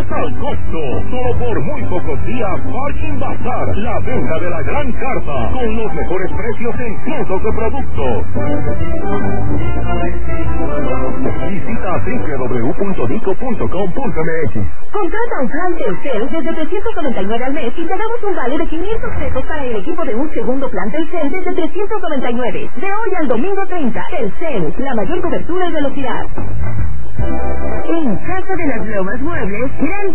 al costo. Solo por muy pocos días, Parking Bazar, la venta de la gran carta, con los mejores precios en cientos de productos. Visita www.dico.com.mx. Contrata un plan Telcel desde 399 al mes y te damos un vale de 500 pesos para el equipo de un segundo plan Telcel desde 399. De hoy al domingo 30, Telcel, la mayor cobertura y velocidad. En Casa de las Lomas Muebles, gran